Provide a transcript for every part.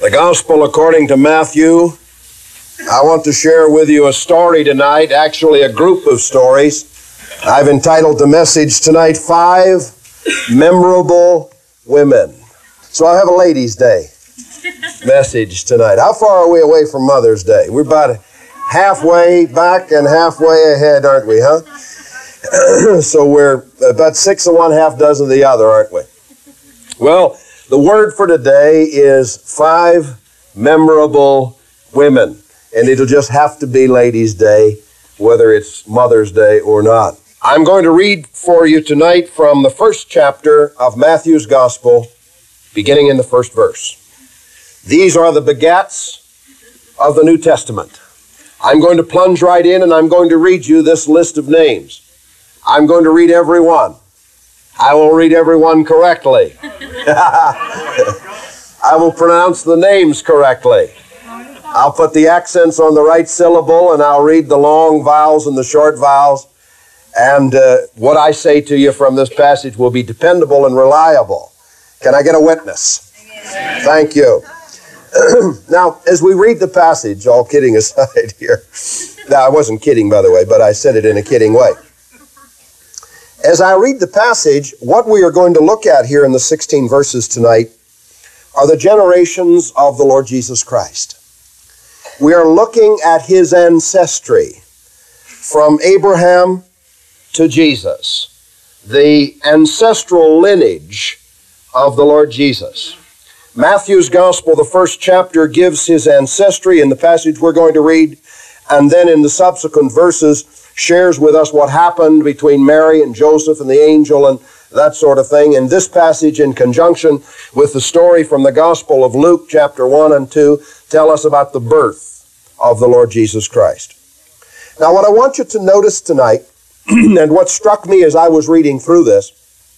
The Gospel according to Matthew. I want to share with you a story tonight, actually a group of stories. I've entitled the message tonight, 5 Memorable Women. So I have a Ladies' Day message tonight. How far are we away from Mother's Day? We're about halfway back and halfway ahead, aren't we, huh? So we're about 6 of one, half dozen of the other, aren't we? Well, the word for today is 5 memorable women. And it'll just have to be Ladies' Day, whether it's Mother's Day or not. I'm going to read for you tonight from the first chapter of Matthew's Gospel, beginning in the first verse. These are the begats of the New Testament. I'm going to plunge right in and I'm going to read you this list of names. I'm going to read every one. I will read every one correctly. I will pronounce the names correctly. I'll put the accents on the right syllable and I'll read the long vowels and the short vowels. And what I say to you from this passage will be dependable and reliable. Can I get a witness? Amen. Thank you. Now, as we read the passage, all kidding aside here. Now, I wasn't kidding, by the way, but I said it in a kidding way. As I read the passage, what we are going to look at here in the 16 verses tonight are the generations of the Lord Jesus Christ. We are looking at his ancestry from Abraham to Jesus, the ancestral lineage of the Lord Jesus. Matthew's Gospel, the first chapter, gives his ancestry in the passage we're going to read, and then in the subsequent verses shares with us what happened between Mary and Joseph and the angel and that sort of thing. In this passage, in conjunction with the story from the Gospel of Luke, chapter 1 and 2, tell us about the birth of the Lord Jesus Christ. Now, what I want you to notice tonight, and what struck me as I was reading through this,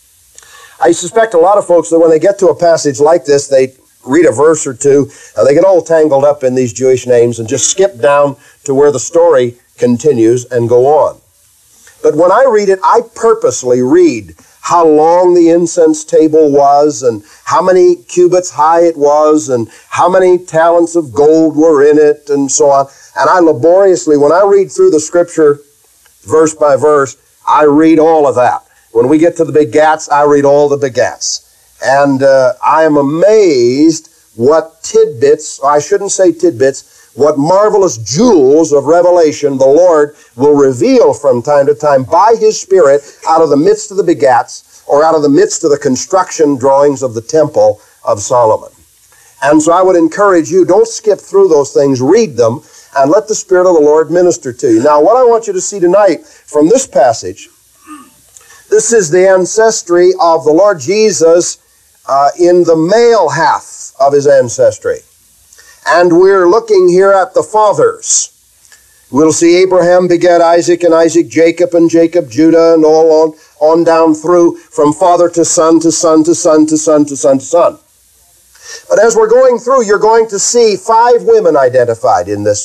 I suspect a lot of folks that when they get to a passage like this, they read a verse or two, and they get all tangled up in these Jewish names and just skip down to where the story continues and go on. But when I read it, I purposely read how long the incense table was and how many cubits high it was and how many talents of gold were in it and so on. And I laboriously, when I read through the scripture verse by verse, I read all of that. When we get to the begats, I read all the begats. And I am amazed what tidbits, I shouldn't say tidbits, what marvelous jewels of revelation the Lord will reveal from time to time by his Spirit out of the midst of the begats or out of the midst of the construction drawings of the Temple of Solomon. And so I would encourage you, don't skip through those things, read them, and let the Spirit of the Lord minister to you. Now, what I want you to see tonight from this passage, this is the ancestry of the Lord Jesus in the male half of his ancestry. And we're looking here at the fathers. We'll see Abraham begat Isaac, and Isaac Jacob, and Jacob Judah, and all on down through from father to son to son to son to son to son to son. But as we're going through, you're going to see 5 women identified in this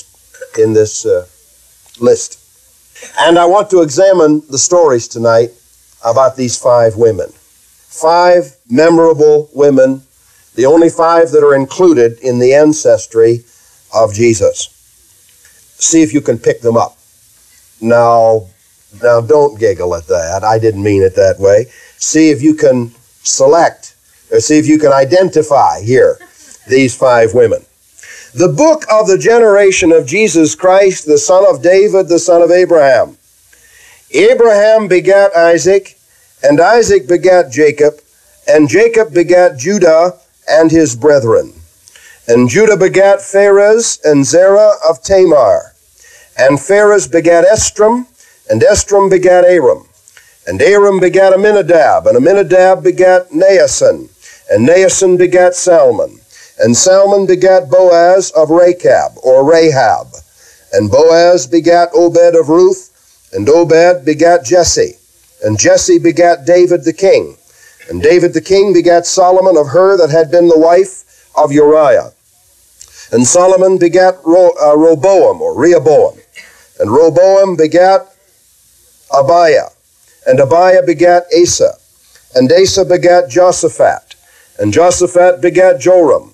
list. And I want to examine the stories tonight about these 5 women. 5 memorable women, the only 5 that are included in the ancestry of Jesus. See if you can pick them up. Now don't giggle at that. I didn't mean it that way. See if you can select, or see if you can identify here these 5 women. The book of the generation of Jesus Christ, the son of David, the son of Abraham. Abraham begat Isaac, and Isaac begat Jacob, and Jacob begat Judah and his brethren. And Judah begat Pharez and Zerah of Tamar. And Pharez begat Esrom, and Esrom begat Aram. And Aram begat Aminadab, and Aminadab begat Naasson. And Naasson begat Salmon. And Salmon begat Boaz of Rechab, or Rahab. And Boaz begat Obed of Ruth, and Obed begat Jesse. And Jesse begat David the king. And David the king begat Solomon of her that had been the wife of Uriah. And Solomon begat Rehoboam, or Rehoboam. And Rehoboam begat Abiah. And Abiah begat Asa. And Asa begat Joshaphat. And Joshaphat begat Joram.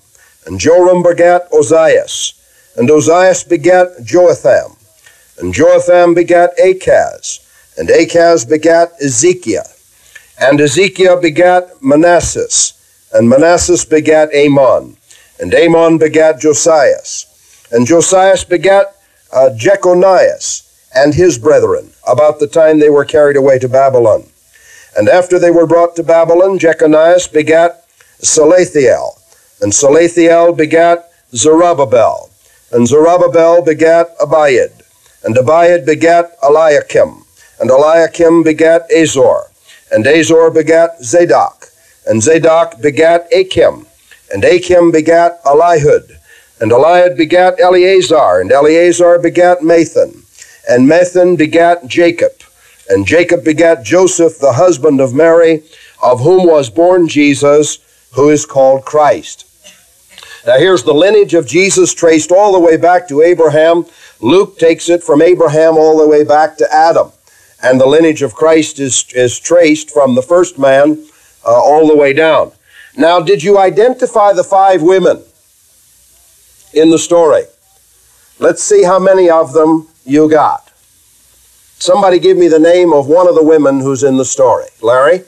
And Joram begat Ozias. And Ozias begat Joatham. And Joatham begat Achaz. And Achaz begat Ezekiah. And Ezekiah begat Manasseh. And Manasseh begat Amon. And Amon begat Josias. And Josias begat Jeconias and his brethren, about the time they were carried away to Babylon. And after they were brought to Babylon, Jeconias begat Salathiel. And Salathiel begat Zerubbabel. And Zerubbabel begat Abiad. And Abiad begat Eliakim. And Eliakim begat Azor. And Azor begat Zadok. And Zadok begat Achim. And Achim begat Elihud. And Elihud begat Eleazar. And Eleazar begat Mathan. And Mathan begat Jacob. And Jacob begat Joseph, the husband of Mary, of whom was born Jesus, who is called Christ. Now here's the lineage of Jesus traced all the way back to Abraham. Luke takes it from Abraham all the way back to Adam. And the lineage of Christ is traced from the first man all the way down. Now, did you identify the 5 women in the story? Let's see how many of them you got. Somebody give me the name of one of the women who's in the story. Larry?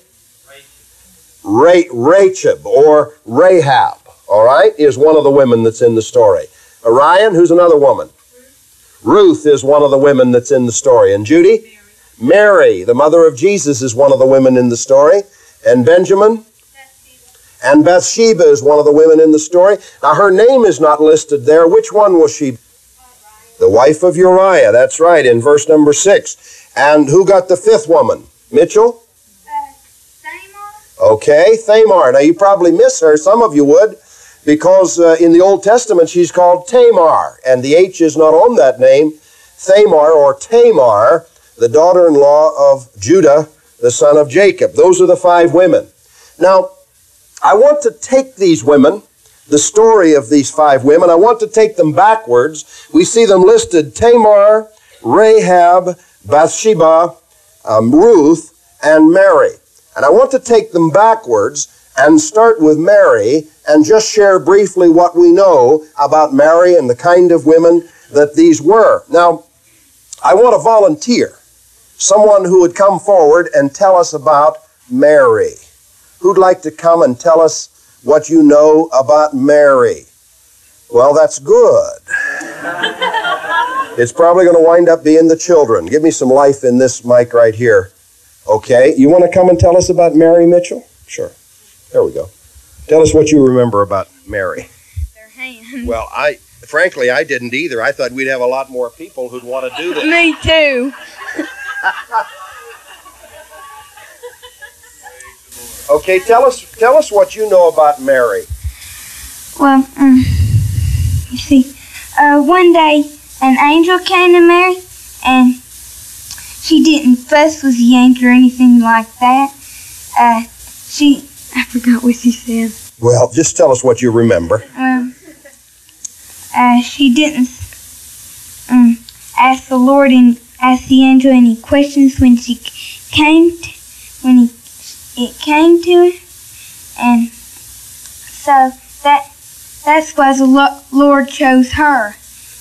Rachel or Rahab, all right, is one of the women that's in the story. Orion, who's another woman? Ruth is one of the women that's in the story. And Judy? Mary, the mother of Jesus, is one of the women in the story. And Benjamin? And Bathsheba is one of the women in the story. Now, her name is not listed there. Which one was she? The wife of Uriah. That's right, in verse number 6. And who got the 5th woman? Mitchell? Tamar. Okay, Tamar. Now, you probably miss her. Some of you would, because in the Old Testament, she's called Tamar. And the H is not on that name. Tamar, or Tamar, the daughter-in-law of Judah, the son of Jacob. Those are the 5 women. Now, I want to take these women, the story of these 5 women, I want to take them backwards. We see them listed: Tamar, Rahab, Bathsheba, Ruth, and Mary. And I want to take them backwards and start with Mary and just share briefly what we know about Mary and the kind of women that these were. Now, I want a volunteer, someone who would come forward and tell us about Mary. Who'd like to come and tell us what you know about Mary? Well, that's good. It's probably going to wind up being the children. Give me some life in this mic right here. Okay, you want to come and tell us about Mary, Mitchell? Sure. There we go. Tell us what you remember about Mary. Their hands. Well, frankly, I didn't either. I thought we'd have a lot more people who'd want to do this. Me too. Okay, tell us what you know about Mary. Well, you see, one day an angel came to Mary, and she didn't fuss with the angel or anything like that. I forgot what she said. Well, just tell us what you remember. She didn't ask the Lord and ask the angel any questions when it came to her, and so that's why the Lord chose her.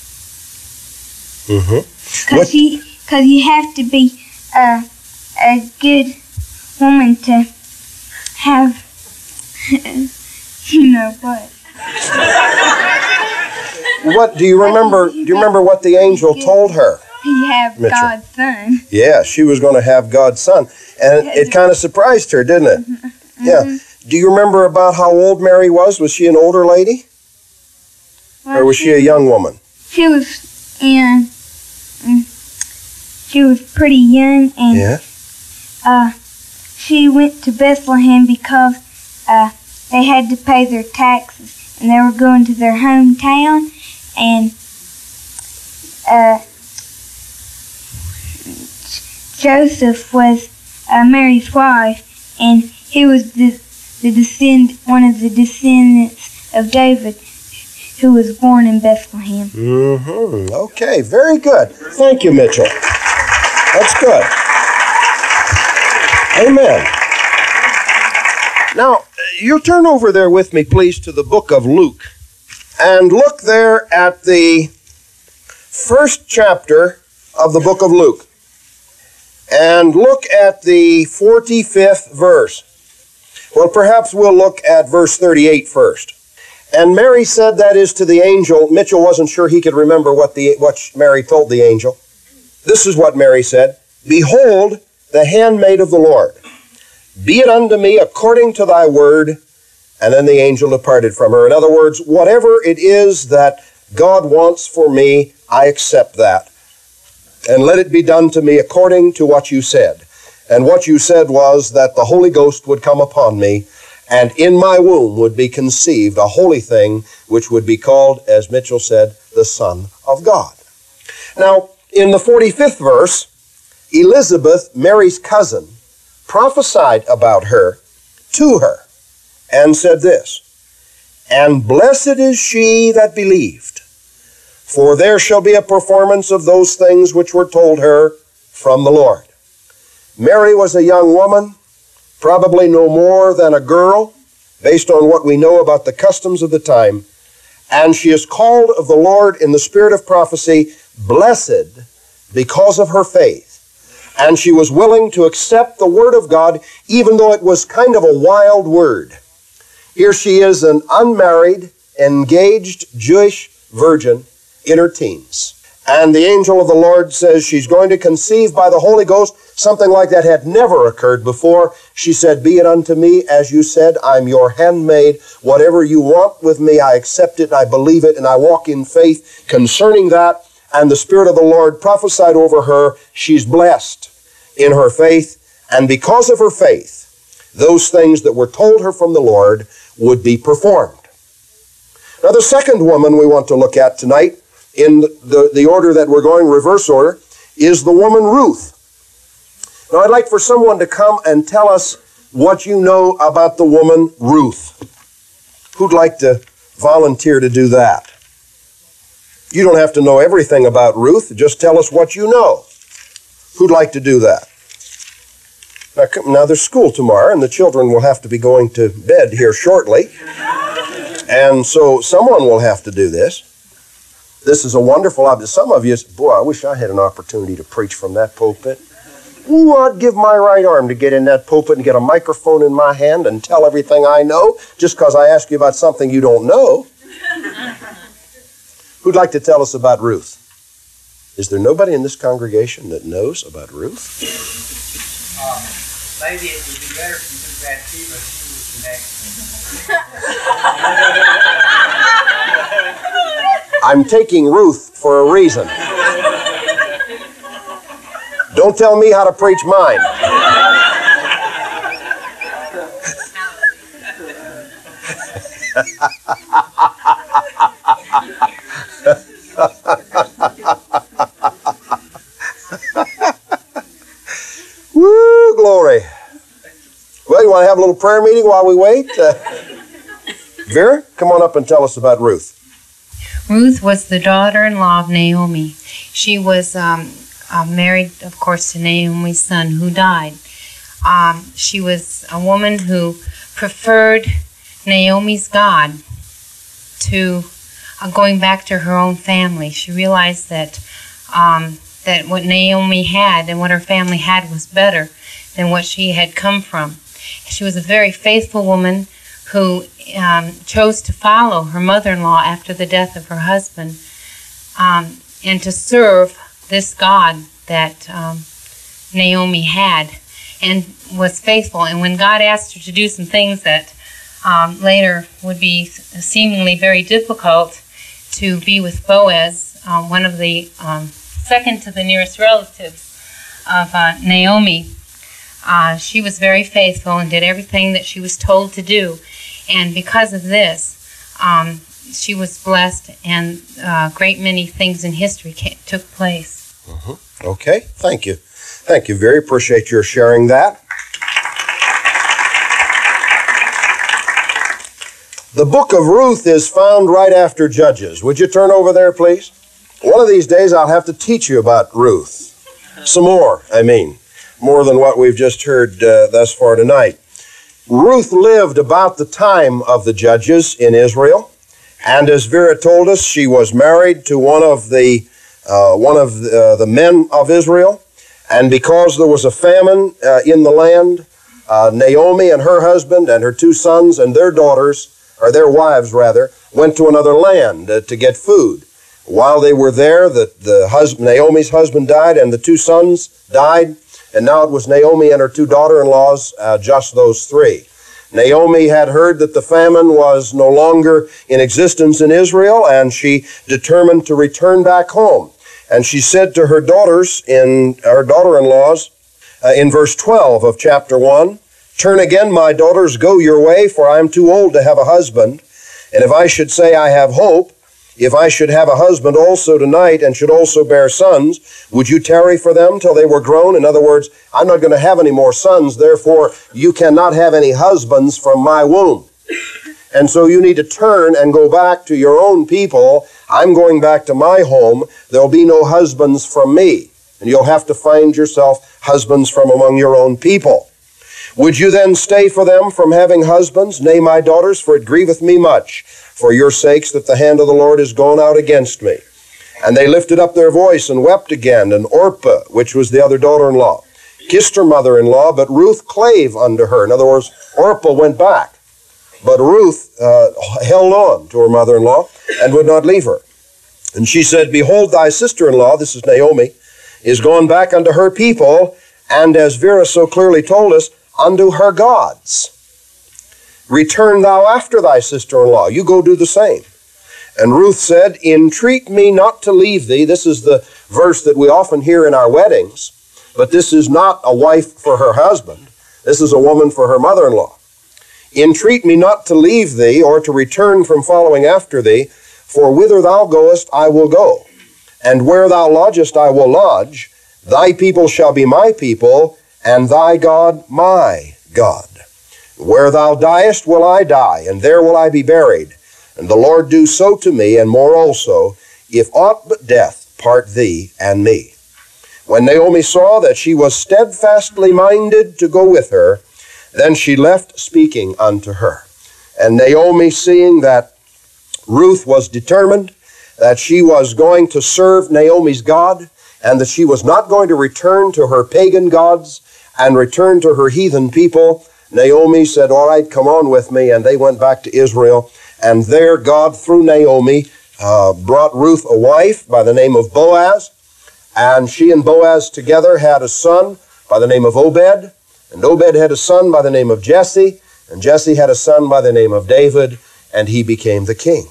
Because you have to be a good woman to have, you know what. What do you remember? Do you remember what the angel told her? You have Mitchell. God's son. Yeah, she was going to have God's son, and it kind of surprised her, didn't it? Mm-hmm. Yeah. Do you remember about how old Mary was? Was she an older lady, or was she a young woman? She was she was pretty young, and Yeah. She went to Bethlehem because they had to pay their taxes, and they were going to their hometown, and Joseph was Mary's wife, and he was one of the descendants of David, who was born in Bethlehem. Mm-hmm. Okay, very good. Thank you, Mitchell. That's good. Amen. Now, you turn over there with me, please, to the book of Luke. and look there at the first chapter of the book of Luke. And look at the 45th verse. Well, perhaps we'll look at verse 38 first. And Mary said, that is to the angel. Mitchell wasn't sure he could remember what Mary told the angel. This is what Mary said. Behold, the handmaid of the Lord. Be it unto me according to thy word. And then the angel departed from her. In other words, whatever it is that God wants for me, I accept that. And let it be done to me according to what you said. And what you said was that the Holy Ghost would come upon me, and in my womb would be conceived a holy thing, which would be called, as Mitchell said, the Son of God. Now, in the 45th verse, Elizabeth, Mary's cousin, prophesied about her to her, and said this, and blessed is she that believed, for there shall be a performance of those things which were told her from the Lord. Mary was a young woman, probably no more than a girl, based on what we know about the customs of the time, and she is called of the Lord in the spirit of prophecy, blessed because of her faith. And she was willing to accept the word of God, even though it was kind of a wild word. Here she is, an unmarried, engaged Jewish virgin in her teens. And the angel of the Lord says she's going to conceive by the Holy Ghost. Something like that had never occurred before. She said, be it unto me as you said, I'm your handmaid. Whatever you want with me, I accept it, I believe it, and I walk in faith concerning that. And the Spirit of the Lord prophesied over her. She's blessed in her faith. And because of her faith, those things that were told her from the Lord would be performed. Now, the second woman we want to look at tonight, in the order that we're going, reverse order, is the woman Ruth. Now, I'd like for someone to come and tell us what you know about the woman Ruth. Who'd like to volunteer to do that? You don't have to know everything about Ruth. Just tell us what you know. Who'd like to do that? Now there's school tomorrow, and the children will have to be going to bed here shortly. And so someone will have to do this. This is a wonderful object. Some of you, boy, I wish I had an opportunity to preach from that pulpit. Ooh, I'd give my right arm to get in that pulpit and get a microphone in my hand and tell everything I know just because I ask you about something you don't know. Who'd like to tell us about Ruth? Is there nobody in this congregation that knows about Ruth? Maybe it would be better if you took Bathsheba. She was the next one. I'm taking Ruth for a reason. Don't tell me how to preach mine. Woo, glory. Well, you want to have a little prayer meeting while we wait? Vera, come on up and tell us about Ruth. Ruth was the daughter-in-law of Naomi. She was married, of course, to Naomi's son who died. She was a woman who preferred Naomi's God to going back to her own family. She realized that that what Naomi had and what her family had was better than what she had come from. She was a very faithful woman who chose to follow her mother-in-law after the death of her husband and to serve this God that Naomi had and was faithful. And when God asked her to do some things that later would be seemingly very difficult, to be with Boaz, one of the second to the nearest relatives of Naomi, she was very faithful and did everything that she was told to do. And because of this, she was blessed, and a great many things in history took place. Okay, thank you. Thank you. Very appreciate your sharing that. The book of Ruth is found right after Judges. Would you turn over there, please? One of these days I'll have to teach you about Ruth. Some more, more than what we've just heard thus far tonight. Ruth lived about the time of the Judges in Israel, And as Vera told us, she was married to one of the men of Israel. And because there was a famine in the land, Naomi and her husband and her 2 sons and their daughters, or their wives rather, went to another land to get food. While they were there, Naomi's husband died and the 2 sons died, and now it was Naomi and her 2 daughter-in-laws, just those 3. Naomi had heard that the famine was no longer in existence in Israel, and she determined to return back home. And she said to her daughters, her daughter-in-laws, in verse 12 of chapter 1, "Turn again, my daughters, go your way, for I am too old to have a husband. And if I should say I have hope, if I should have a husband also tonight and should also bear sons, would you tarry for them till they were grown?" In other words, I'm not going to have any more sons, therefore you cannot have any husbands from my womb. And so you need to turn and go back to your own people. I'm going back to my home. There'll be no husbands from me. And you'll have to find yourself husbands from among your own people. "Would you then stay for them from having husbands? Nay, my daughters, for it grieveth me much for your sakes that the hand of the Lord is gone out against me." And they lifted up their voice and wept again. And Orpah, which was the other daughter-in-law, kissed her mother-in-law, but Ruth clave unto her. In other words, Orpah went back, but Ruth held on to her mother-in-law and would not leave her. And she said, "Behold, thy sister-in-law," this is Naomi, "is gone back unto her people, and as Vera so clearly told us, unto her gods. Return thou after thy sister-in-law." You go do the same. And Ruth said, "Entreat me not to leave thee." This is the verse that we often hear in our weddings, but this is not a wife for her husband. This is a woman for her mother-in-law. "Entreat me not to leave thee, or to return from following after thee, for whither thou goest I will go, and where thou lodgest I will lodge. Thy people shall be my people, and thy God my God. Where thou diest will I die, and there will I be buried. And the Lord do so to me, and more also, if aught but death part thee and me." When Naomi saw that she was steadfastly minded to go with her, then she left speaking unto her. And Naomi, seeing that Ruth was determined, that she was going to serve Naomi's God, and that she was not going to return to her pagan gods and return to her heathen people, Naomi said, "All right, come on with me." And they went back to Israel. And there God, through Naomi, brought Ruth a wife by the name of Boaz. And she and Boaz together had a son by the name of Obed. And Obed had a son by the name of Jesse. And Jesse had a son by the name of David. And he became the king.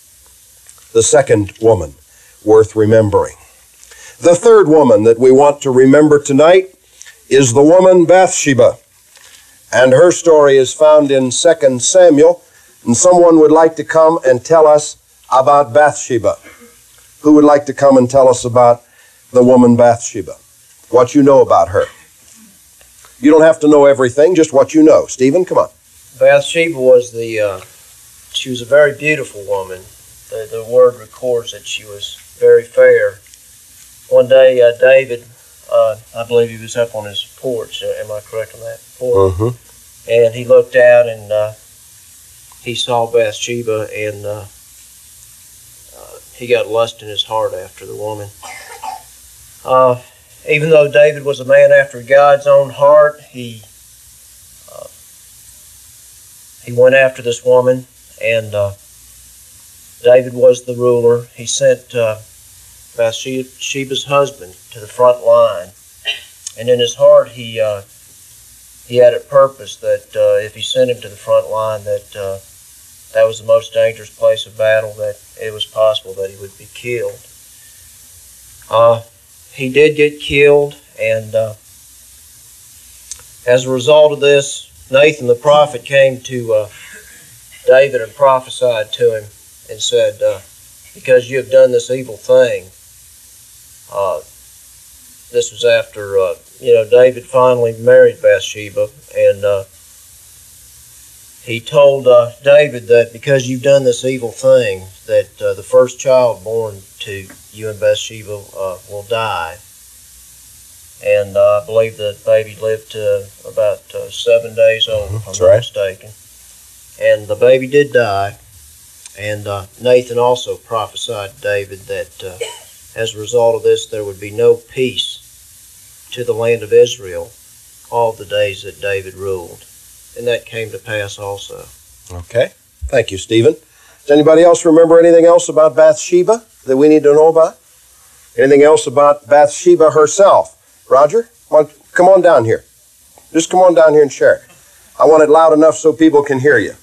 The second woman worth remembering. The third woman that we want to remember tonight is the woman Bathsheba. And her story is found in 2 Samuel. And someone would like to come and tell us about Bathsheba. Who would like to come and tell us about the woman Bathsheba? What you know about her. You don't have to know everything, just what you know. Stephen, come on. Bathsheba was she was a very beautiful woman. The word records that she was very fair. One day, David, I believe he was up on his porch. Am I correct on that? Porch. Mm-hmm. And he looked out and he saw Bathsheba, and he got lust in his heart after the woman. Even though David was a man after God's own heart, he went after this woman, and David was the ruler. He sent Bathsheba's husband to the front line, and in his heart he had a purpose that if he sent him to the front line, that was the most dangerous place of battle, that it was possible that he would be killed. He did get killed, and as a result of this, Nathan the prophet came to David and prophesied to him and said, because you have done this evil thing. This was after David finally married Bathsheba, and he told David that because you've done this evil thing, that the first child born to you and Bathsheba will die. And I believe the baby lived to about 7 days old, if I'm not mistaken. And the baby did die. And Nathan also prophesied to David that as a result of this, there would be no peace to the land of Israel all the days that David ruled. And that came to pass also. Okay. Thank you, Stephen. Does anybody else remember anything else about Bathsheba that we need to know about? Anything else about Bathsheba herself? Roger, come on down here. Just come on down here and share. I want it loud enough so people can hear you.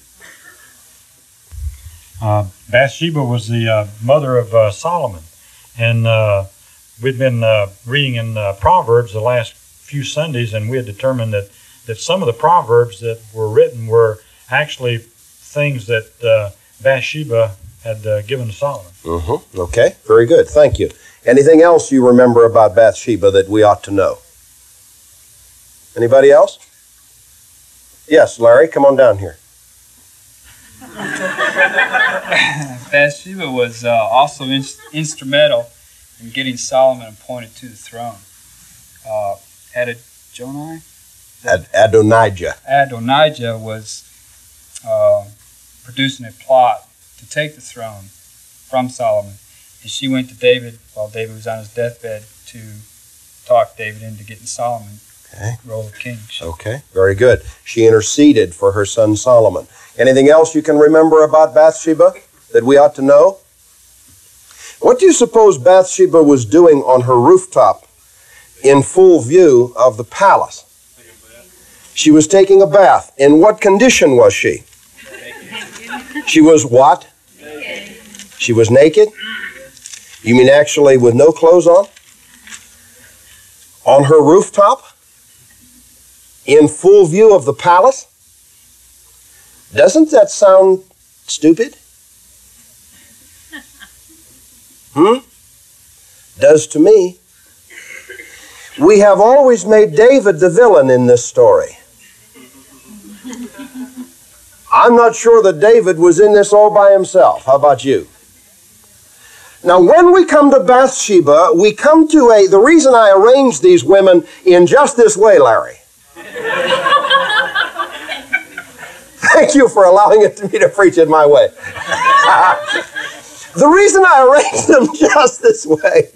Bathsheba was the mother of Solomon. And we'd been reading in Proverbs the last few Sundays, and we had determined that some of the Proverbs that were written were actually things that Bathsheba had given to Solomon. Mm-hmm. Okay, very good. Thank you. Anything else you remember about Bathsheba that we ought to know? Anybody else? Yes, Larry, come on down here. Bathsheba was also instrumental in getting Solomon appointed to the throne. Adonijah was producing a plot to take the throne from Solomon, and she went to David while David was on his deathbed to talk David into getting Solomon the role of king. Okay, very good. She interceded for her son Solomon. Anything else you can remember about Bathsheba that we ought to know? What do you suppose Bathsheba was doing on her rooftop in full view of the palace? She was taking a bath. In what condition was she? She was what? Naked. She was naked? You mean actually with no clothes on? On her rooftop? In full view of the palace? Doesn't that sound stupid? Does to me. We have always made David the villain in this story. I'm not sure that David was in this all by himself. How about you? Now, when we come to Bathsheba, we come to the reason I arranged these women in just this way, Larry. Thank you for allowing me to preach it my way. The reason I arranged them just this way.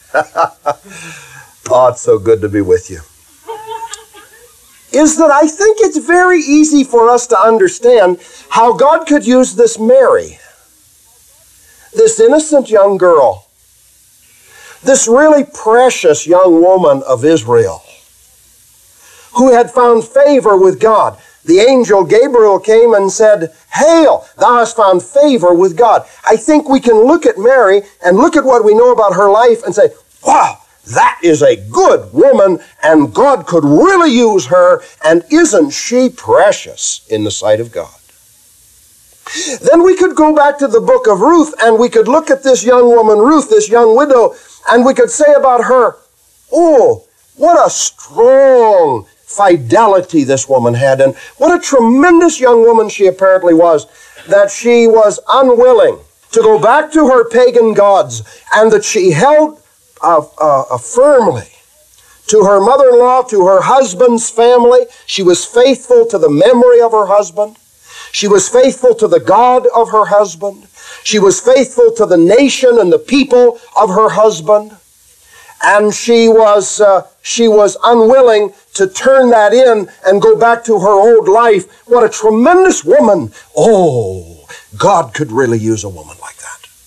Oh, it's so good to be with you. Is that I think it's very easy for us to understand how God could use this Mary, this innocent young girl, this really precious young woman of Israel, who had found favor with God. The angel Gabriel came and said, "Hail, thou hast found favor with God." I think we can look at Mary and look at what we know about her life and say, wow, that is a good woman, and God could really use her, and isn't she precious in the sight of God? Then we could go back to the book of Ruth, and we could look at this young woman, Ruth, this young widow, and we could say about her, oh, what a strong fidelity this woman had, and what a tremendous young woman she apparently was, that she was unwilling to go back to her pagan gods, and that she held firmly to her mother-in-law, to her husband's family. She was faithful to the memory of her husband. She was faithful to the God of her husband. She was faithful to the nation and the people of her husband. And she was unwilling to turn that in and go back to her old life. What a tremendous woman. Oh, God could really use a woman like that.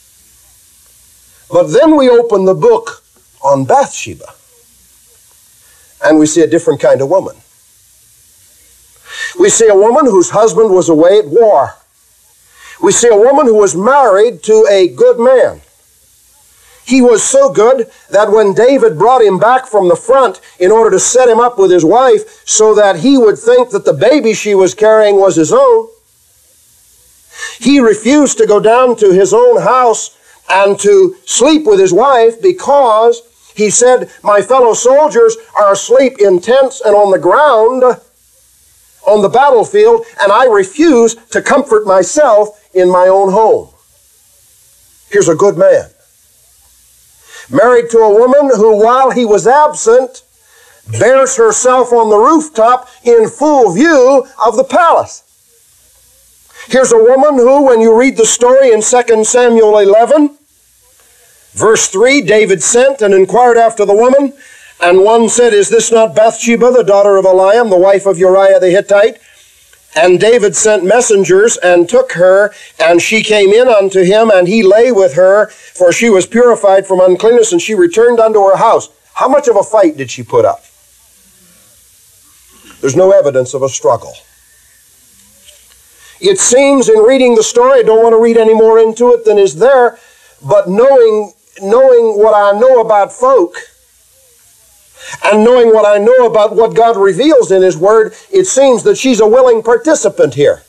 But then we open the book on Bathsheba, and we see a different kind of woman. We see a woman whose husband was away at war. We see a woman who was married to a good man. He was so good that when David brought him back from the front in order to set him up with his wife so that he would think that the baby she was carrying was his own, he refused to go down to his own house and to sleep with his wife because he said, my fellow soldiers are asleep in tents and on the ground on the battlefield, and I refuse to comfort myself in my own home. Here's a good man, married to a woman who, while he was absent, bears herself on the rooftop in full view of the palace. Here's a woman who, when you read the story in 2 Samuel 11, verse 3, David sent and inquired after the woman, and one said, "Is this not Bathsheba, the daughter of Eliam, the wife of Uriah the Hittite?" And David sent messengers and took her, and she came in unto him, and he lay with her, for she was purified from uncleanness, and she returned unto her house. How much of a fight did she put up? There's no evidence of a struggle. It seems in reading the story, I don't want to read any more into it than is there, but knowing what I know about folk, and knowing what I know about what God reveals in His Word, it seems that she's a willing participant here.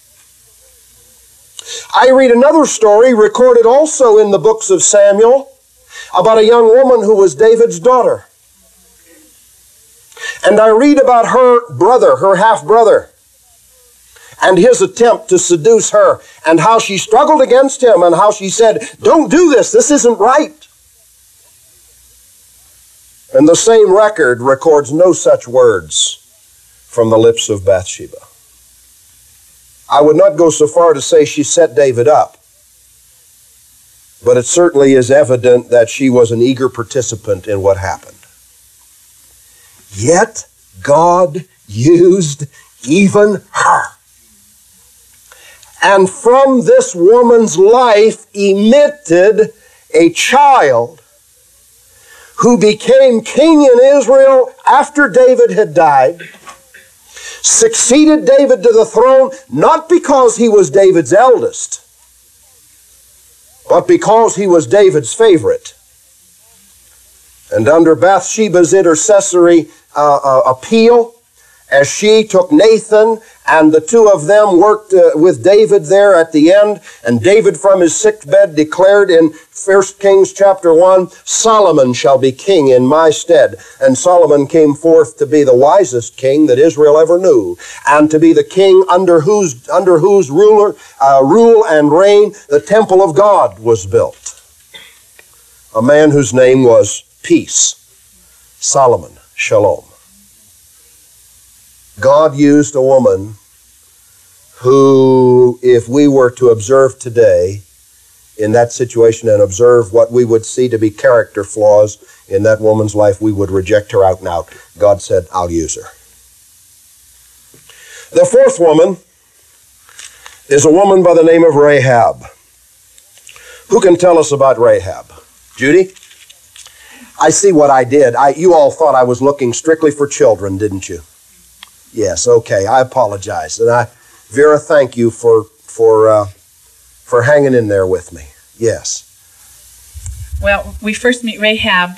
I read another story recorded also in the books of Samuel about a young woman who was David's daughter. And I read about her brother, her half-brother, and his attempt to seduce her, and how she struggled against him, and how she said, "Don't do this, this isn't right." And the same record records no such words from the lips of Bathsheba. I would not go so far to say she set David up, but it certainly is evident that she was an eager participant in what happened. Yet God used even her. And from this woman's life emitted a child who became king in Israel after David had died, succeeded David to the throne, not because he was David's eldest, but because he was David's favorite. And under Bathsheba's intercessory appeal, as she took Nathan, and the two of them worked with David there at the end, and David from his sick bed declared in 1 Kings chapter 1, "Solomon shall be king in my stead." And Solomon came forth to be the wisest king that Israel ever knew, and to be the king under whose rule and reign the temple of God was built. A man whose name was Peace, Solomon, Shalom. God used a woman who, if we were to observe today in that situation and observe what we would see to be character flaws in that woman's life, we would reject her out and out. God said, "I'll use her." The fourth woman is a woman by the name of Rahab. Who can tell us about Rahab? Judy? I see what I did. You all thought I was looking strictly for children, didn't you? Yes, okay. I apologize. And Vera, thank you for hanging in there with me. Yes. Well, we first meet Rahab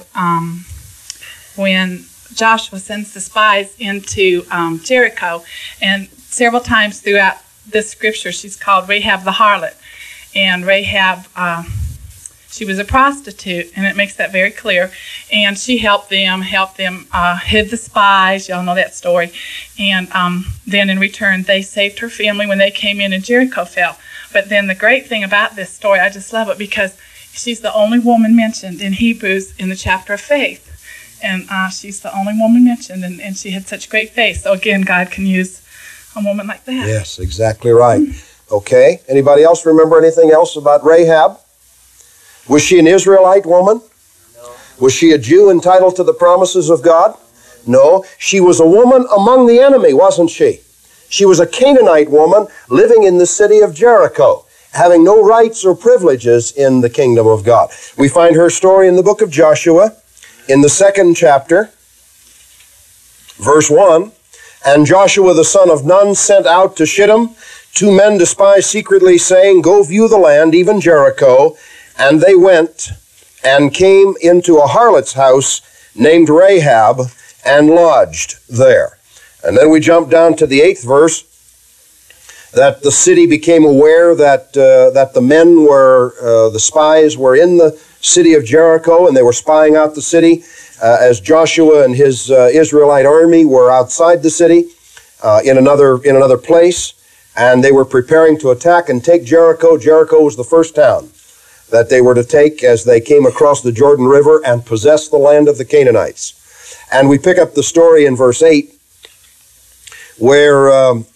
when Joshua sends the spies into Jericho, and several times throughout this scripture she's called Rahab the harlot. And Rahab, she was a prostitute, and it makes that very clear. And she helped them, hid the spies. Y'all know that story. And then in return, they saved her family when they came in and Jericho fell. But then the great thing about this story, I just love it because she's the only woman mentioned in Hebrews in the chapter of faith. And she's the only woman mentioned, and she had such great faith. So again, God can use a woman like that. Yes, exactly right. Okay. Anybody else remember anything else about Rahab? Was she an Israelite woman? No. Was she a Jew entitled to the promises of God? No. She was a woman among the enemy, wasn't she? She was a Canaanite woman living in the city of Jericho, having no rights or privileges in the kingdom of God. We find her story in the book of Joshua, in the 2nd chapter, verse 1. "And Joshua the son of Nun sent out to Shittim 2 men to spy secretly, saying, Go view the land, even Jericho. And they went and came into a harlot's house named Rahab and lodged there." And then we jump down to the 8th verse, that the city became aware that the men were, the spies were in the city of Jericho, and they were spying out the city as Joshua and his Israelite army were outside the city in another place, and they were preparing to attack and take Jericho. Jericho was the first town that they were to take as they came across the Jordan River and possess the land of the Canaanites. And we pick up the story in verse 8, where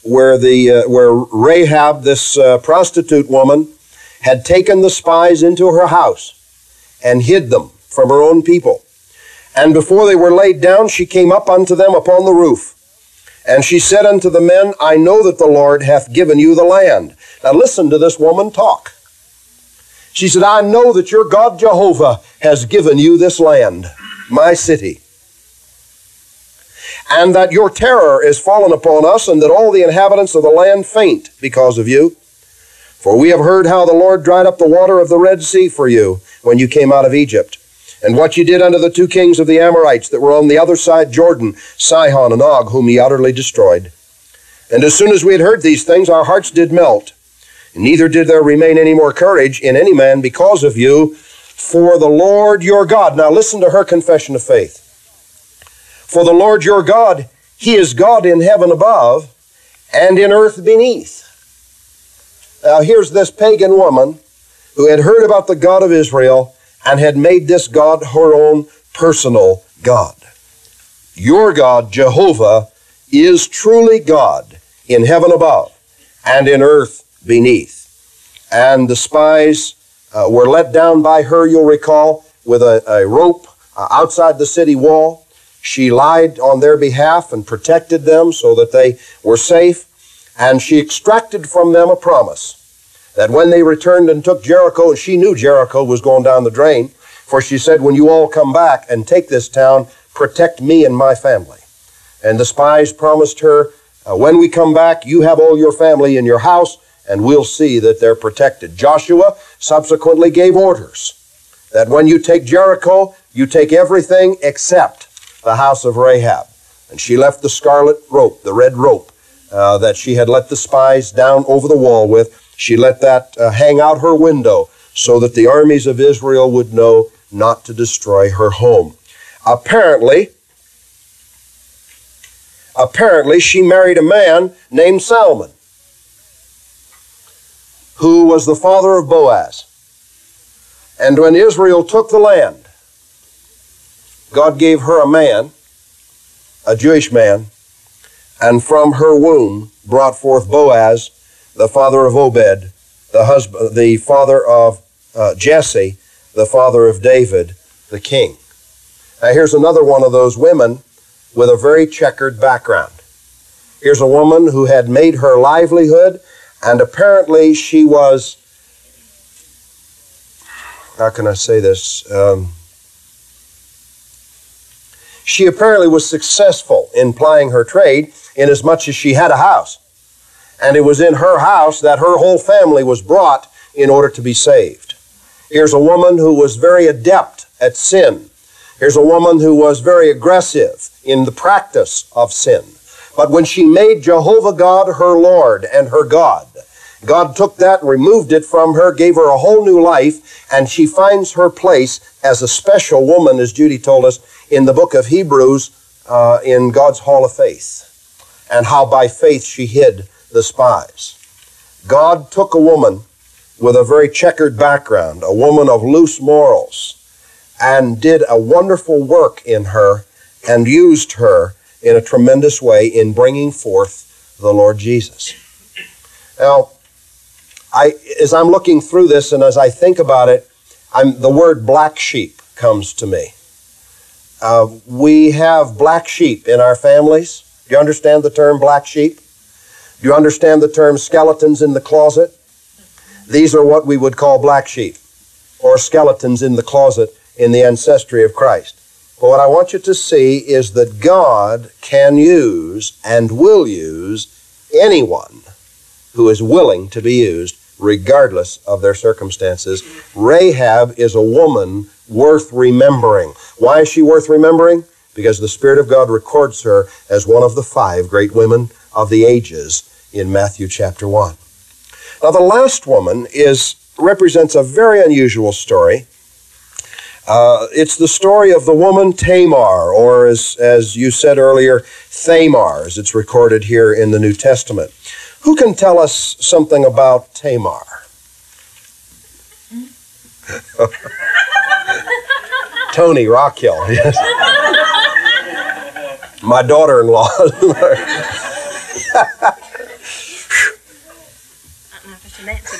where Rahab, this prostitute woman, had taken the spies into her house and hid them from her own people. And before they were laid down, she came up unto them upon the roof. And she said unto the men, I know that the Lord hath given you the land. Now listen to this woman talk. She said, I know that your God Jehovah has given you this land, my city, and that your terror is fallen upon us, and that all the inhabitants of the land faint because of you. For we have heard how the Lord dried up the water of the Red Sea for you when you came out of Egypt, and what you did unto the two kings of the Amorites that were on the other side Jordan, Sihon and Og, whom ye utterly destroyed. And as soon as we had heard these things, our hearts did melt, and neither did there remain any more courage in any man because of you, for the Lord your God. Now listen to her confession of faith. For the Lord your God, he is God in heaven above and in earth beneath. Now here's this pagan woman who had heard about the God of Israel and had made this God her own personal God. Your God, Jehovah, is truly God in heaven above and in earth beneath. And the spies were let down by her, you'll recall, with a rope outside the city wall. She lied on their behalf and protected them so that they were safe. And she extracted from them a promise that when they returned and took Jericho, and she knew Jericho was going down the drain, for she said, when you all come back and take this town, protect me and my family. And the spies promised her, when we come back, you have all your family in your house, and we'll see that they're protected. Joshua subsequently gave orders that when you take Jericho, you take everything except the house of Rahab. And she left the scarlet rope, the red rope, that she had let the spies down over the wall with. She let that hang out her window so that the armies of Israel would know not to destroy her home. Apparently, she married a man named Salmon, who was the father of Boaz. And when Israel took the land, God gave her a man, a Jewish man, and from her womb brought forth Boaz, the father of Obed, the father of Jesse, the father of David, the king. Now here's another one of those women with a very checkered background. Here's a woman who had made her livelihood, and apparently she was, how can I say this? She apparently was successful in plying her trade inasmuch as she had a house. And it was in her house that her whole family was brought in order to be saved. Here's a woman who was very adept at sin. Here's a woman who was very aggressive in the practice of sin. But when she made Jehovah God her Lord and her God, God took that and removed it from her, gave her a whole new life, and she finds her place as a special woman, as Judy told us, in the book of Hebrews, in God's Hall of Faith, and how by faith she hid the spies. God took a woman with a very checkered background, a woman of loose morals, and did a wonderful work in her and used her in a tremendous way in bringing forth the Lord Jesus. Now, as I'm looking through this and as I think about it, the word black sheep comes to me. We have black sheep in our families. Do you understand the term black sheep? Do you understand the term skeletons in the closet? These are what we would call black sheep, or skeletons in the closet in the ancestry of Christ. But what I want you to see is that God can use and will use anyone who is willing to be used, regardless of their circumstances. Rahab is a woman worth remembering. Why is she worth remembering? Because the Spirit of God records her as one of the 5 great women of the ages in Matthew chapter 1. Now the last woman represents a very unusual story. It's the story of the woman Tamar, or as you said earlier, Thamar, as it's recorded here in the New Testament. Who can tell us something about Tamar? Tony Rockhill, yes. My daughter-in-law.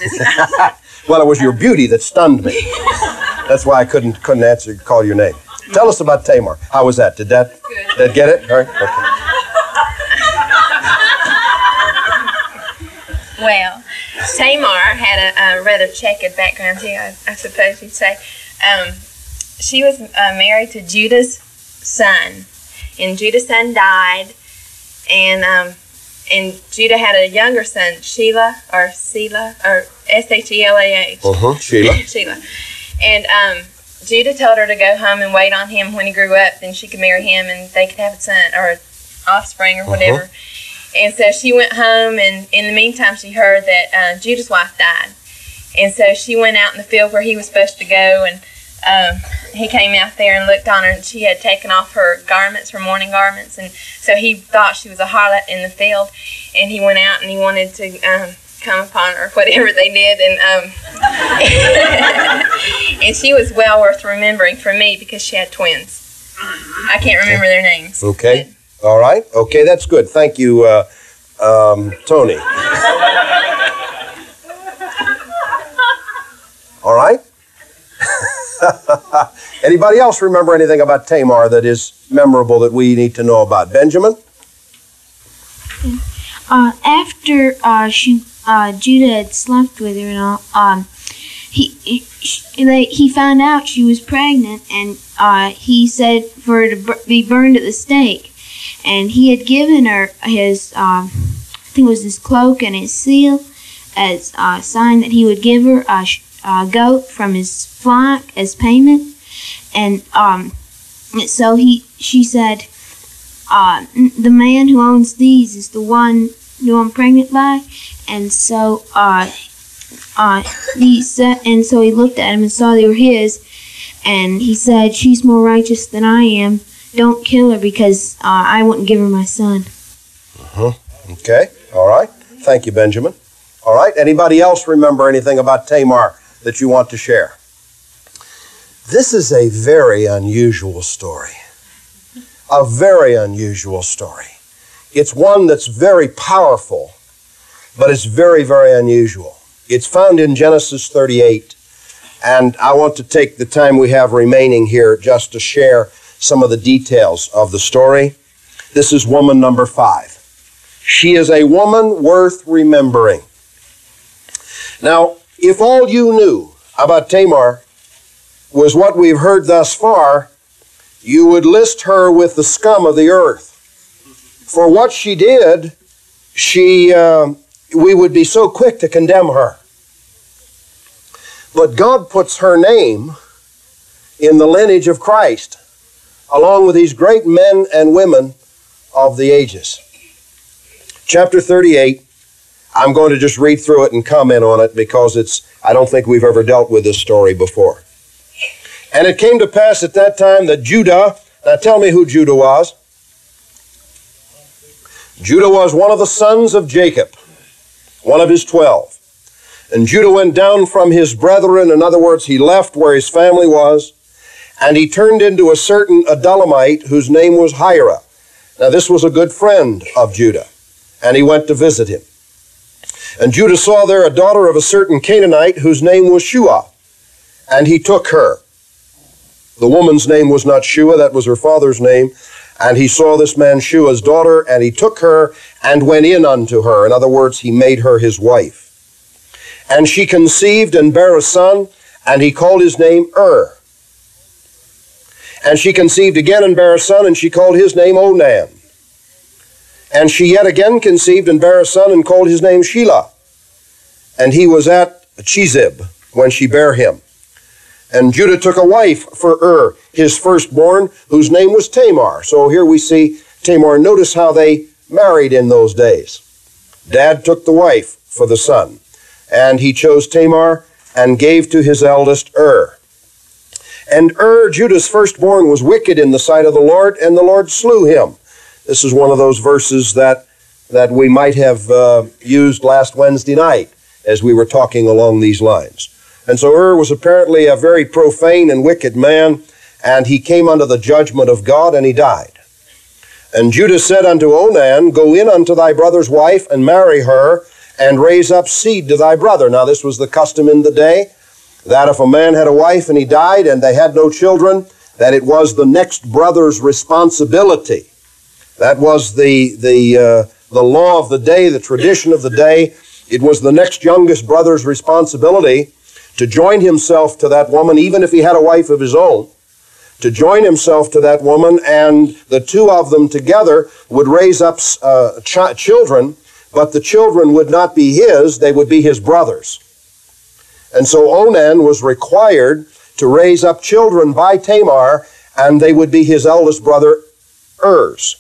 Well, it was your beauty that stunned me. That's why I couldn't call your name. Tell us about Tamar. How was that? Did that get it? All right. Okay. Well, Tamar had a rather checkered background too, I suppose you'd say. She was married to Judah's son, and Judah's son died, and Judah had a younger son, Shelah, or S-H-E-L-A-H. Shelah. Shelah. And Judah told her to go home and wait on him when he grew up, then she could marry him and they could have a son or offspring or whatever. And so she went home, and in the meantime she heard that Judah's wife died. And so she went out in the field where he was supposed to go, and he came out there and looked on her, and she had taken off her garments, her mourning garments, and so he thought she was a harlot in the field, and he went out and he wanted to come upon her, whatever they did, and and she was well worth remembering for me because she had twins. I can't remember their names. Okay. All right. Okay, that's good. Thank you, Tony. All right. Anybody else remember anything about Tamar that is memorable that we need to know about? Benjamin? After Judah had slept with her and all, he found out she was pregnant, and he said for her to be burned at the stake. And he had given her his, I think it was his cloak and his seal as a sign that he would give her a goat from his flock as payment. And so she said, the man who owns these is the one who I'm pregnant by. And so he said, and so he looked at him and saw they were his, and he said, she's more righteous than I am. Don't kill her because I wouldn't give her my son. Okay. All right. Thank you, Benjamin. All right. Anybody else remember anything about Tamar that you want to share? This is a very unusual story. A very unusual story. It's one that's very powerful, but it's very, very unusual. It's found in Genesis 38, and I want to take the time we have remaining here just to share some of the details of the story. This is woman number 5. She is a woman worth remembering. Now, if all you knew about Tamar was what we've heard thus far, you would list her with the scum of the earth. For what she did, we would be so quick to condemn her. But God puts her name in the lineage of Christ, along with these great men and women of the ages. Chapter 38, I'm going to just read through it and comment on it because I don't think we've ever dealt with this story before. And it came to pass at that time that Judah, now tell me who Judah was. Judah was one of the sons of Jacob, one of his 12. And Judah went down from his brethren, in other words, he left where his family was, and he turned into a certain Adullamite whose name was Hira. Now this was a good friend of Judah, and he went to visit him. And Judah saw there a daughter of a certain Canaanite whose name was Shua, and he took her. The woman's name was not Shua, that was her father's name. And he saw this man Shua's daughter, and he took her and went in unto her. In other words, he made her his wife. And she conceived and bare a son, and he called his name And she conceived again and bare a son, and she called his name Onan. And she yet again conceived and bare a son, and called his name Shelah. And he was at Chizib when she bare him. And Judah took a wife for his firstborn, whose name was Tamar. So here we see Tamar. Notice how they married in those days. Dad took the wife for the son, and he chose Tamar and gave to his eldest And Judah's firstborn, was wicked in the sight of the Lord, and the Lord slew him. This is one of those verses that we might have used last Wednesday night as we were talking along these lines. And so was apparently a very profane and wicked man, and he came under the judgment of God, and he died. And Judah said unto Onan, Go in unto thy brother's wife, and marry her, and raise up seed to thy brother. Now this was the custom in the day, that if a man had a wife and he died and they had no children, that it was the next brother's responsibility. That was the law of the day, the tradition of the day. It was the next youngest brother's responsibility to join himself to that woman, even if he had a wife of his own, to join himself to that woman, and the two of them together would raise up children, but the children would not be his, they would be his brother's. And so Onan was required to raise up children by Tamar, and they would be his eldest brother Er's.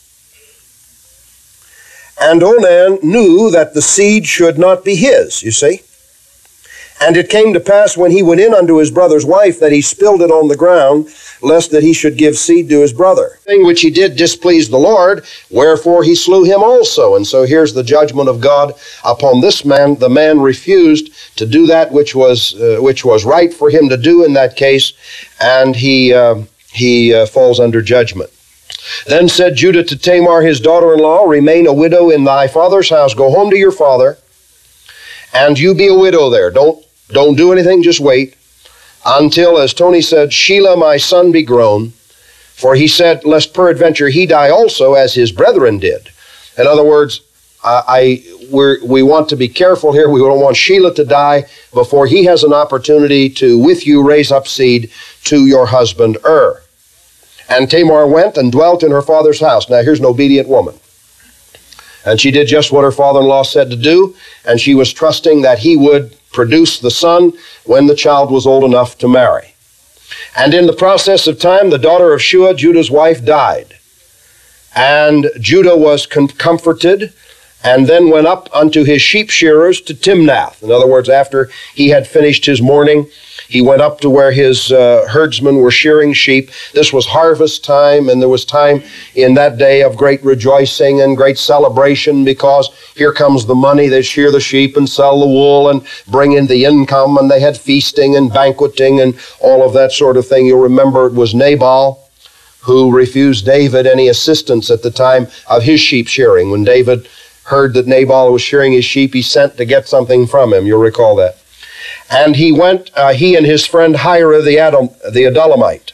And Onan knew that the seed should not be his, you see. And it came to pass when he went in unto his brother's wife that he spilled it on the ground, lest that he should give seed to his brother. The thing which he did displeased the Lord, wherefore he slew him also. And so here's the judgment of God upon this man. The man refused to do that which was right for him to do in that case, and he falls under judgment. Then said Judah to Tamar his daughter-in-law, remain a widow in thy father's house. Go home to your father, and you be a widow there. Don't do anything, just wait until, as Tony said, Shelah my son be grown. For he said, lest peradventure he die also, as his brethren did. In other words, we want to be careful here. We don't want Shelah to die before he has an opportunity to, with you, raise up seed to your husband And Tamar went and dwelt in her father's house. Now here's an obedient woman. And she did just what her father-in-law said to do, and she was trusting that he would produce the son when the child was old enough to marry. And in the process of time, the daughter of Shua, Judah's wife, died. And Judah was comforted, and then went up unto his sheep shearers to Timnath. In other words, after he had finished his mourning, he went up to where his herdsmen were shearing sheep. This was harvest time, and there was time in that day of great rejoicing and great celebration, because here comes the money. They shear the sheep and sell the wool and bring in the income, and they had feasting and banqueting and all of that sort of thing. You'll remember it was Nabal who refused David any assistance at the time of his sheep shearing. When David heard that Nabal was shearing his sheep, he sent to get something from him. You'll recall that. And he went, he and his friend Hira the Adullamite.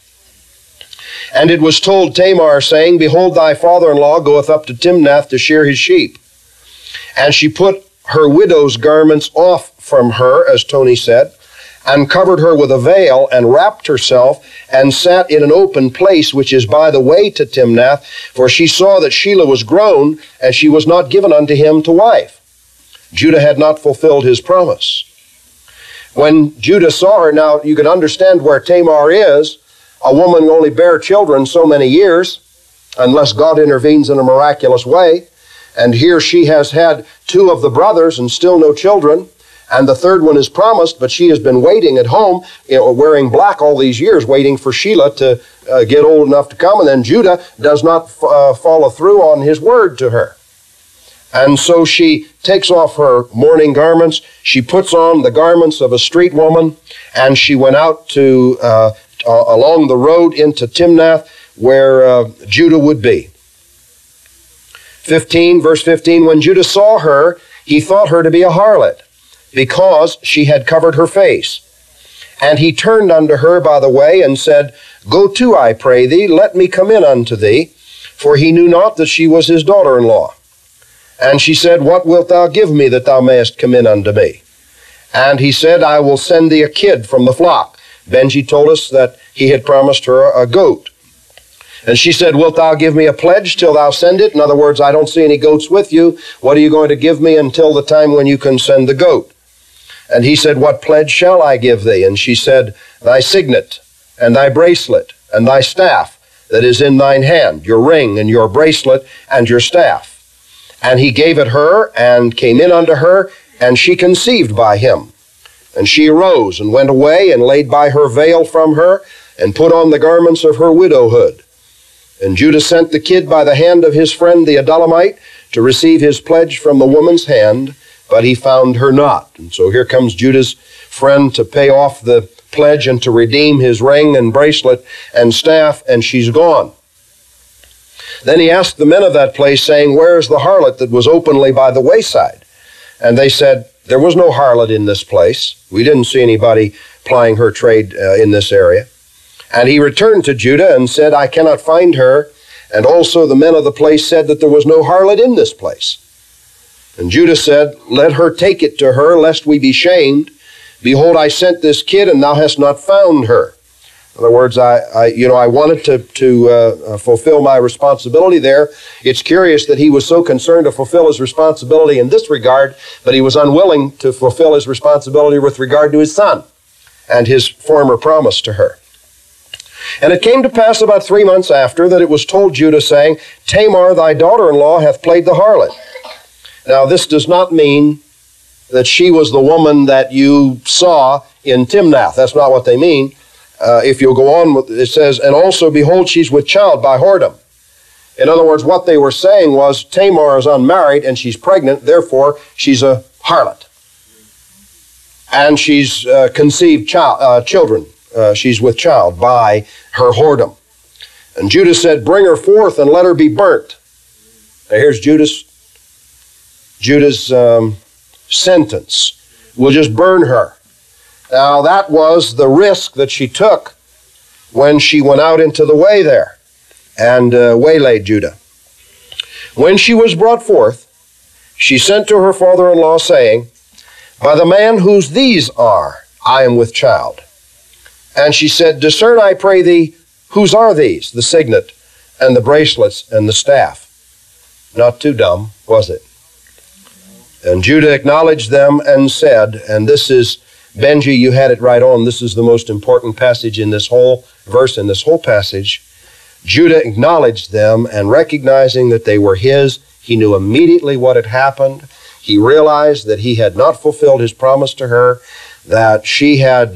And it was told Tamar, saying, behold, thy father-in-law goeth up to Timnath to shear his sheep. And she put her widow's garments off from her, as Tony said, and covered her with a veil, and wrapped herself, and sat in an open place, which is by the way to Timnath, for she saw that Shelah was grown, and she was not given unto him to wife. Judah had not fulfilled his promise. When Judah saw her, now you can understand where Tamar is. A woman can only bear children so many years, unless God intervenes in a miraculous way. And here she has had two of the brothers and still no children. And the third one is promised, but she has been waiting at home, wearing black all these years, waiting for Shelah to get old enough to come. And then Judah does not follow through on his word to her. And so she takes off her mourning garments. She puts on the garments of a street woman, and she went out to along the road into Timnath, where Judah would be. 15, verse 15, when Judah saw her, he thought her to be a harlot, because she had covered her face. And he turned unto her by the way, and said, go to, I pray thee, let me come in unto thee. For he knew not that she was his daughter-in-law. And she said, what wilt thou give me that thou mayest come in unto me? And he said, I will send thee a kid from the flock. Benji told us that he had promised her a goat. And she said, wilt thou give me a pledge till thou send it? In other words, I don't see any goats with you. What are you going to give me until the time when you can send the goat? And he said, what pledge shall I give thee? And she said, thy signet, and thy bracelet, and thy staff that is in thine hand, your ring, and your bracelet, and your staff. And he gave it her, and came in unto her, and she conceived by him. And she arose, and went away, and laid by her veil from her, and put on the garments of her widowhood. And Judah sent the kid by the hand of his friend the Adullamite, to receive his pledge from the woman's hand, but he found her not. And so here comes Judah's friend to pay off the pledge and to redeem his ring and bracelet and staff, and she's gone. Then he asked the men of that place, saying, where is the harlot that was openly by the wayside? And they said, there was no harlot in this place. We didn't see anybody plying her trade in this area. And he returned to Judah and said, I cannot find her. And also the men of the place said that there was no harlot in this place. And Judah said, let her take it to her, lest we be shamed. Behold, I sent this kid, and thou hast not found her. In other words, I wanted to fulfill my responsibility there. It's curious that he was so concerned to fulfill his responsibility in this regard, but he was unwilling to fulfill his responsibility with regard to his son and his former promise to her. And it came to pass about 3 months after that it was told Judah, saying, Tamar, thy daughter-in-law, hath played the harlot. Now, this does not mean that she was the woman that you saw in Timnath. That's not what they mean. If you'll go on, it says, and also, behold, she's with child by whoredom. In other words, what they were saying was, Tamar is unmarried and she's pregnant, therefore she's a harlot. And she's conceived children. She's with child by her whoredom. And Judah said, bring her forth and let her be burnt. Now here's Judah's sentence. We'll just burn her. Now that was the risk that she took when she went out into the way there and waylaid Judah. When she was brought forth, she sent to her father-in-law, saying, by the man whose these are, I am with child. And she said, discern, I pray thee, whose are these, the signet and the bracelets and the staff? Not too dumb, was it? And Judah acknowledged them and said, and this is, Benji, you had it right on, this is the most important passage in this whole verse, in this whole passage. Judah acknowledged them, and recognizing that they were his, he knew immediately what had happened. He realized that he had not fulfilled his promise to her, that she had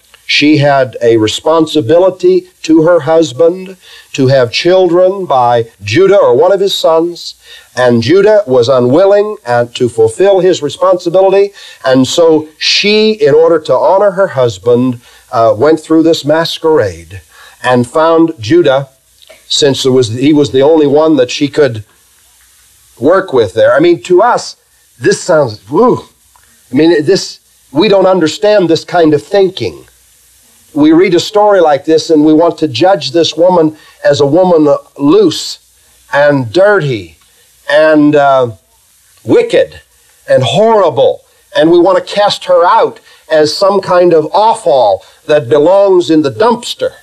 a responsibility to her husband to have children by Judah or one of his sons, and Judah was unwilling to fulfill his responsibility, and so she, in order to honor her husband, went through this masquerade and found Judah, since he was the only one that she could work with there. I mean, to us, this sounds, woo. I mean, we don't understand this kind of thinking. We read a story like this and we want to judge this woman as a woman loose and dirty and wicked and horrible. And we want to cast her out as some kind of offal that belongs in the dumpster.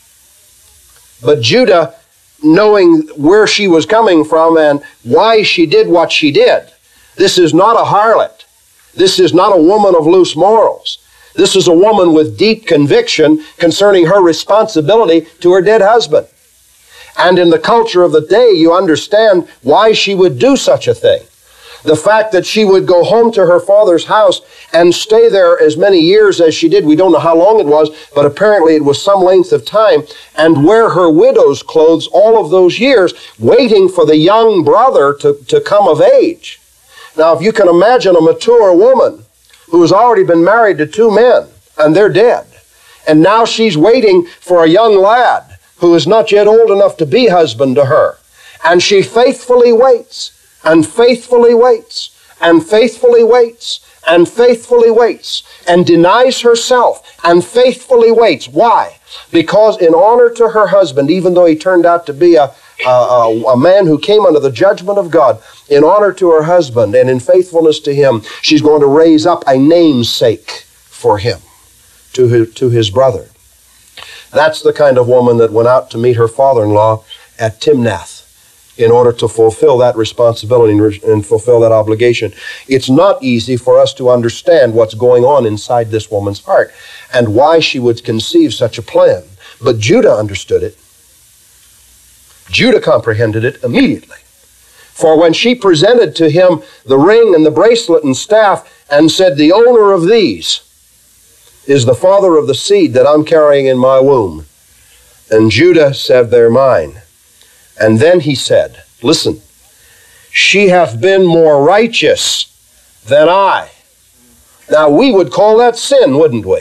But Judah, knowing where she was coming from and why she did what she did, this is not a harlot. This is not a woman of loose morals. This is a woman with deep conviction concerning her responsibility to her dead husband. And in the culture of the day, you understand why she would do such a thing. The fact that she would go home to her father's house and stay there as many years as she did, we don't know how long it was, but apparently it was some length of time, and wear her widow's clothes all of those years, waiting for the young brother to come of age. Now, if you can imagine a mature woman who has already been married to 2 men, and they're dead, and now she's waiting for a young lad who is not yet old enough to be husband to her, and she faithfully waits, and faithfully waits, and faithfully waits, and faithfully waits, and denies herself, and faithfully waits. Why? Because in honor to her husband, even though he turned out to be a man who came under the judgment of God, in honor to her husband and in faithfulness to him, she's going to raise up a namesake for him, to his brother. That's the kind of woman that went out to meet her father-in-law at Timnath in order to fulfill that responsibility and fulfill that obligation. It's not easy for us to understand what's going on inside this woman's heart and why she would conceive such a plan. But Judah understood it. Judah comprehended it immediately. For when she presented to him the ring and the bracelet and staff and said, the owner of these is the father of the seed that I'm carrying in my womb. And Judah said, they're mine. And then he said, listen, she hath been more righteous than I. Now we would call that sin, wouldn't we?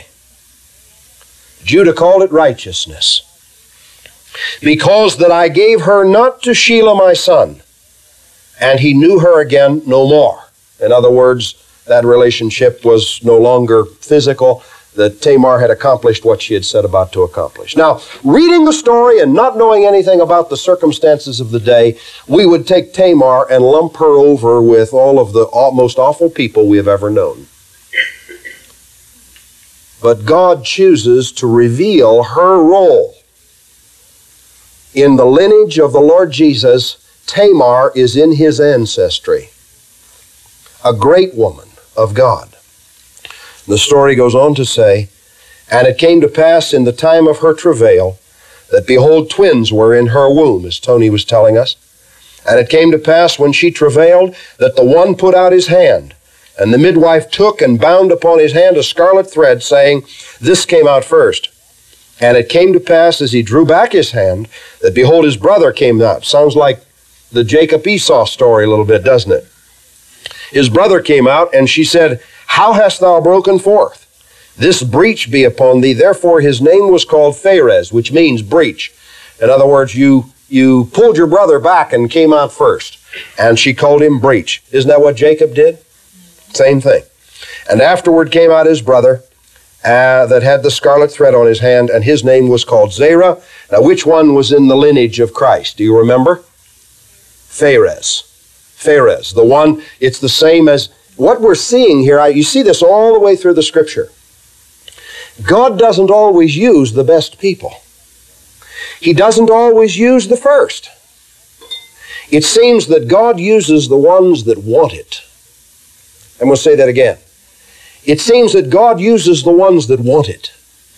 Judah called it righteousness. Because that I gave her not to Shelah my son, and he knew her again no more. In other words, that relationship was no longer physical, that Tamar had accomplished what she had set about to accomplish. Now, reading the story and not knowing anything about the circumstances of the day, we would take Tamar and lump her over with all of the most awful people we have ever known. But God chooses to reveal her role. In the lineage of the Lord Jesus, Tamar is in his ancestry, a great woman of God. The story goes on to say, "And it came to pass in the time of her travail, that behold, twins were in her womb," as Tony was telling us. "And it came to pass when she travailed, that the one put out his hand, and the midwife took and bound upon his hand a scarlet thread, saying, This came out first. And it came to pass, as he drew back his hand, that behold, his brother came out." Sounds like the Jacob-Esau story a little bit, doesn't it? "His brother came out, and she said, How hast thou broken forth? This breach be upon thee." Therefore his name was called Pharez, which means breach. In other words, you pulled your brother back and came out first. And she called him breach. Isn't that what Jacob did? Same thing. "And afterward came out his brother, that had the scarlet thread on his hand, and his name was called Zerah." Now, which one was in the lineage of Christ? Do you remember? Pharez. Pharez. The one, it's the same as what we're seeing here. You see this all the way through the Scripture. God doesn't always use the best people. He doesn't always use the first. It seems that God uses the ones that want it. And we'll say that again. It seems that God uses the ones that want it.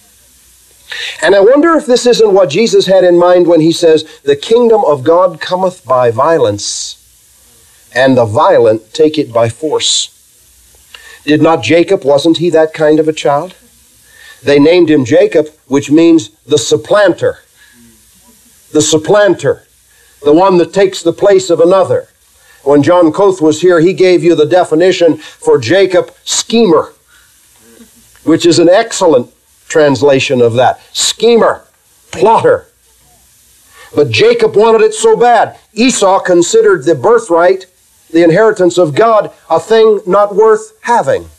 And I wonder if this isn't what Jesus had in mind when he says, "The kingdom of God cometh by violence, and the violent take it by force." Did not Jacob, wasn't he that kind of a child? They named him Jacob, which means the supplanter. The supplanter. The one that takes the place of another. When John Coath was here, he gave you the definition for Jacob, schemer, which is an excellent translation of that. Schemer, plotter. But Jacob wanted it so bad. Esau considered the birthright, the inheritance of God, a thing not worth having.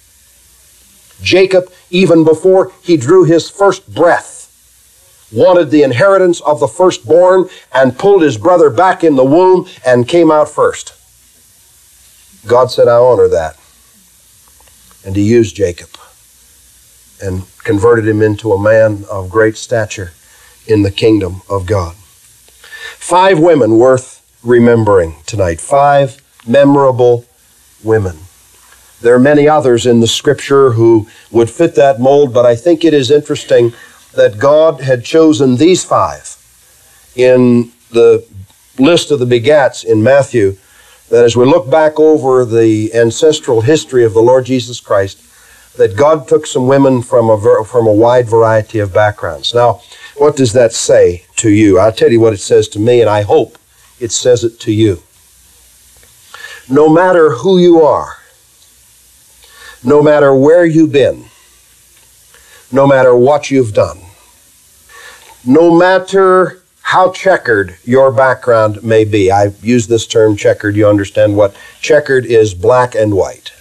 Jacob, even before he drew his first breath, wanted the inheritance of the firstborn and pulled his brother back in the womb and came out first. God said, "I honor that." And he used Jacob and converted him into a man of great stature in the kingdom of God. 5 women worth remembering tonight. 5 memorable women. There are many others in the Scripture who would fit that mold, but I think it is interesting that God had chosen these 5 in the list of the begats in Matthew, that as we look back over the ancestral history of the Lord Jesus Christ, that God took some women from a wide variety of backgrounds. Now, what does that say to you? I'll tell you what it says to me, and I hope it says it to you. No matter who you are, no matter where you've been, no matter what you've done, no matter how checkered your background may be. I use this term checkered. You understand what checkered is: black and white.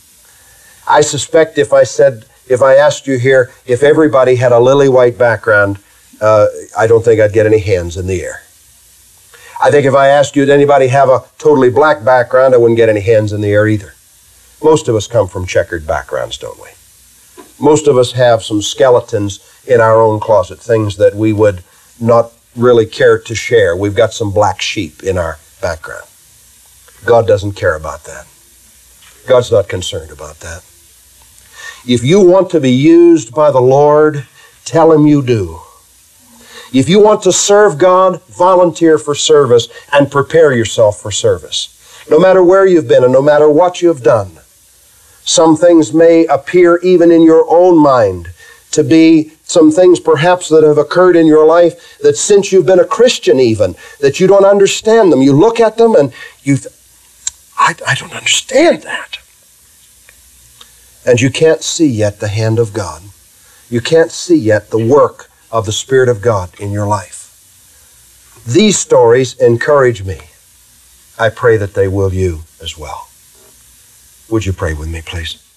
I suspect if I asked you here, if everybody had a lily white background, I don't think I'd get any hands in the air. I think if I asked you, did anybody have a totally black background, I wouldn't get any hands in the air either. Most of us come from checkered backgrounds, don't we? Most of us have some skeletons in our own closet, things that we would not really care to share. We've got some black sheep in our background. God doesn't care about that. God's not concerned about that. If you want to be used by the Lord, tell Him you do. If you want to serve God, volunteer for service and prepare yourself for service. No matter where you've been and no matter what you've done, some things may appear even in your own mind to be some things perhaps that have occurred in your life that since you've been a Christian even, that you don't understand them. You look at them and I don't understand that. And you can't see yet the hand of God. You can't see yet the work of the Spirit of God in your life. These stories encourage me. I pray that they will you as well. Would you pray with me, please?